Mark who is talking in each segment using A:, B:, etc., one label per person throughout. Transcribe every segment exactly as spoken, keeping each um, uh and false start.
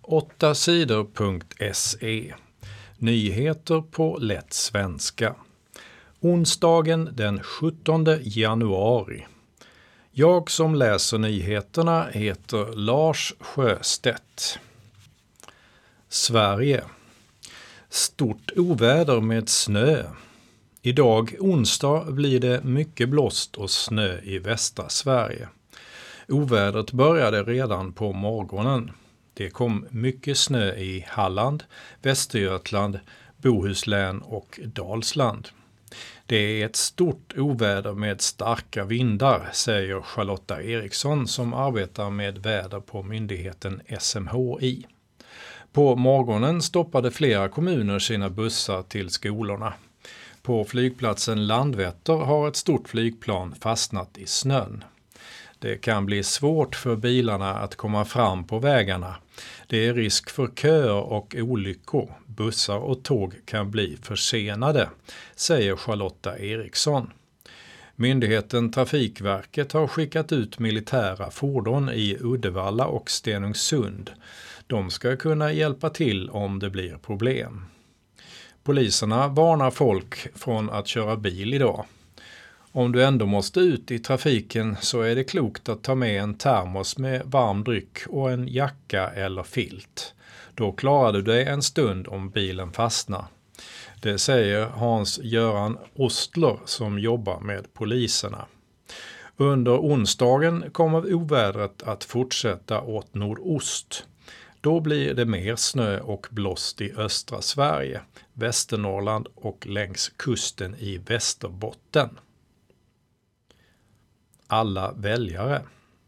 A: åtta sidor punkt se. Nyheter på lätt svenska. Onsdagen den sjuttonde januari. Jag som läser nyheterna heter Lars Sjöstedt. Sverige. Stort oväder med snö. Idag onsdag blir det mycket blåst och snö i västra Sverige. Ovädret började redan på morgonen. Det kom mycket snö i Halland, Västergötland, Bohuslän och Dalsland. Det är ett stort oväder med starka vindar, säger Charlotta Eriksson som arbetar med väder på myndigheten S M H I. På morgonen stoppade flera kommuner sina bussar till skolorna. På flygplatsen Landvetter har ett stort flygplan fastnat i snön. Det kan bli svårt för bilarna att komma fram på vägarna. Det är risk för köer och olyckor. Bussar och tåg kan bli försenade, säger Charlotta Eriksson. Myndigheten Trafikverket har skickat ut militära fordon i Uddevalla och Stenungsund. De ska kunna hjälpa till om det blir problem. Poliserna varnar folk från att köra bil idag. Om du ändå måste ut i trafiken så är det klokt att ta med en termos med varm dryck och en jacka eller filt. Då klarar du dig en stund om bilen fastnar. Det säger Hans-Göran Ostler som jobbar med poliserna. Under onsdagen kommer ovädret att fortsätta åt nordost. Då blir det mer snö och blåst i östra Sverige, Västernorrland och längs kusten i Västerbotten. Alla väljare.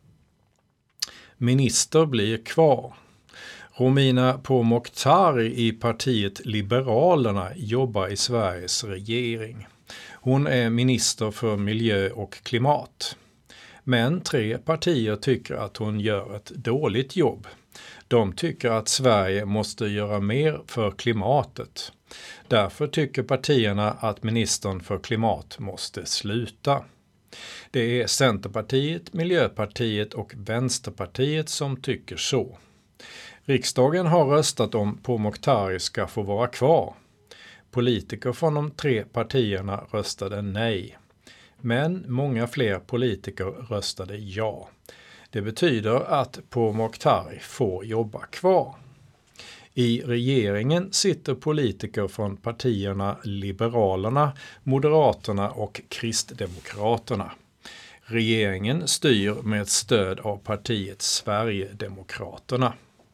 A: Minister blir kvar. Romina Pourmokhtari i partiet Liberalerna jobbar i Sveriges regering. Hon är minister för miljö och klimat. Men tre partier tycker att hon gör ett dåligt jobb. De tycker att Sverige måste göra mer för klimatet. Därför tycker partierna att ministern för klimat måste sluta. Det är Centerpartiet, Miljöpartiet och Vänsterpartiet som tycker så. Riksdagen har röstat om Pourmokhtari ska få vara kvar. Politiker från de tre partierna röstade nej. Men många fler politiker röstade ja. Det betyder att Pourmokhtari får jobba kvar. I regeringen sitter politiker från partierna Liberalerna, Moderaterna och Kristdemokraterna. Regeringen styr med stöd av partiet Sverigedemokraterna.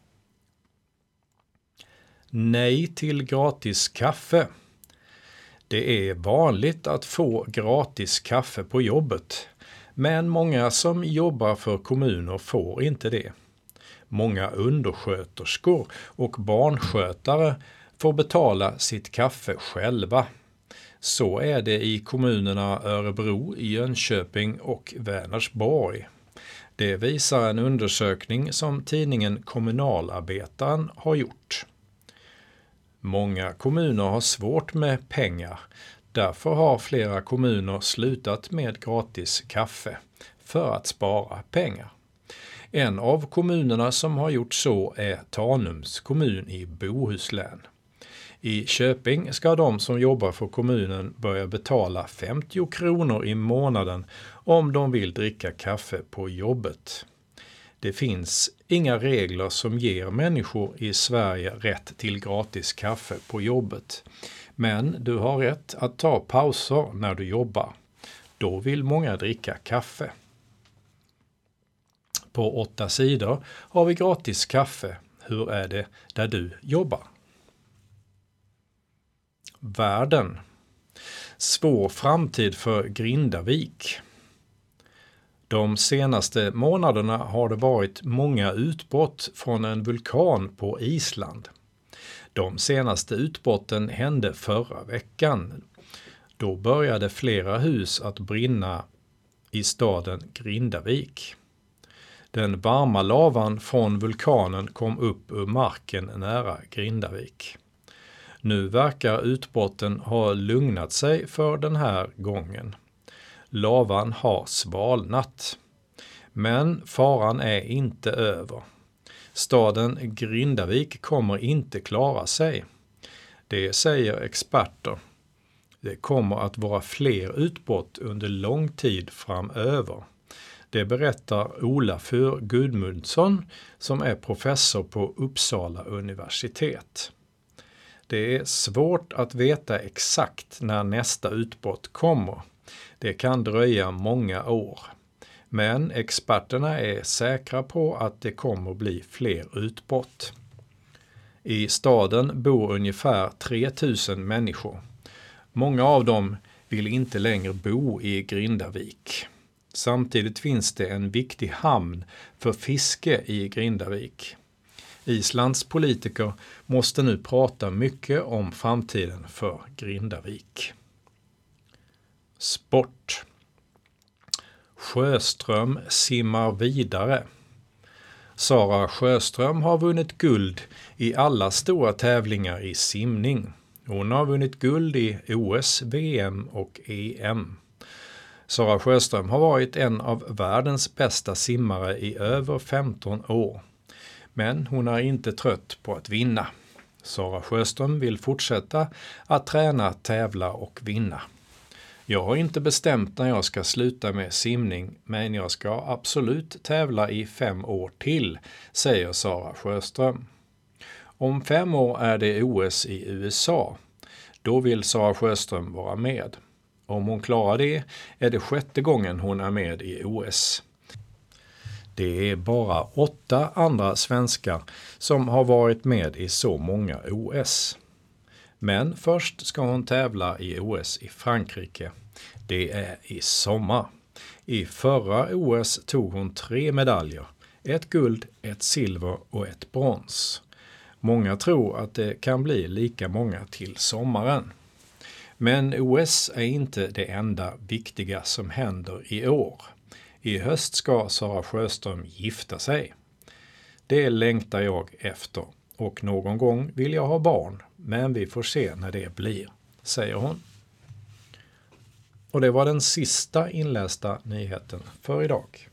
A: Nej till gratis kaffe. Det är vanligt att få gratis kaffe på jobbet, men många som jobbar för kommuner får inte det. Många undersköterskor och barnskötare får betala sitt kaffe själva. Så är det i kommunerna Örebro, Jönköping och Vänersborg. Det visar en undersökning som tidningen Kommunalarbetaren har gjort. Många kommuner har svårt med pengar. Därför har flera kommuner slutat med gratis kaffe för att spara pengar. En av kommunerna som har gjort så är Tanums kommun i Bohuslän. I Köping ska de som jobbar för kommunen börja betala femtio kronor i månaden om de vill dricka kaffe på jobbet. Det finns inga regler som ger människor i Sverige rätt till gratis kaffe på jobbet. Men du har rätt att ta pauser när du jobbar. Då vill många dricka kaffe. På åtta sidor har vi gratis kaffe. Hur är det där du jobbar? Världen. Svår framtid för Grindavik. De senaste månaderna har det varit många utbrott från en vulkan på Island. De senaste utbrotten hände förra veckan. Då började flera hus att brinna i staden Grindavik. Den varma lavan från vulkanen kom upp ur marken nära Grindavik. Nu verkar utbrotten ha lugnat sig för den här gången. Lavan har svalnat. Men faran är inte över. Staden Grindavik kommer inte klara sig. Det säger experter. Det kommer att vara fler utbrott under lång tid framöver. Det berättar Olafur Gudmundsson som är professor på Uppsala universitet. Det är svårt att veta exakt när nästa utbrott kommer. Det kan dröja många år. Men experterna är säkra på att det kommer bli fler utbrott. I staden bor ungefär tre tusen människor. Många av dem vill inte längre bo i Grindavik. Samtidigt finns det en viktig hamn för fiske i Grindavik. Islands politiker måste nu prata mycket om framtiden för Grindavik. Sport. Sjöström simmar vidare. Sara Sjöström har vunnit guld i alla stora tävlingar i simning. Hon har vunnit guld i O S, V M och E M. Sara Sjöström har varit en av världens bästa simmare i över femton år. Men hon är inte trött på att vinna. Sara Sjöström vill fortsätta att träna, tävla och vinna. Jag har inte bestämt när jag ska sluta med simning, men jag ska absolut tävla i fem år till, säger Sara Sjöström. Om fem år är det O S i U S A. Då vill Sara Sjöström vara med. Om hon klarar det är det sjätte gången hon är med i O S. Det är bara åtta andra svenskar som har varit med i så många O S. Men först ska hon tävla i O S i Frankrike. Det är i sommar. I förra O S tog hon tre medaljer. Ett guld, ett silver och ett brons. Många tror att det kan bli lika många till sommaren. Men O S är inte det enda viktiga som händer i år. I höst ska Sara Sjöström gifta sig. Det längtar jag efter och någon gång vill jag ha barn, men vi får se när det blir, säger hon. Och det var den sista inlästa nyheten för idag.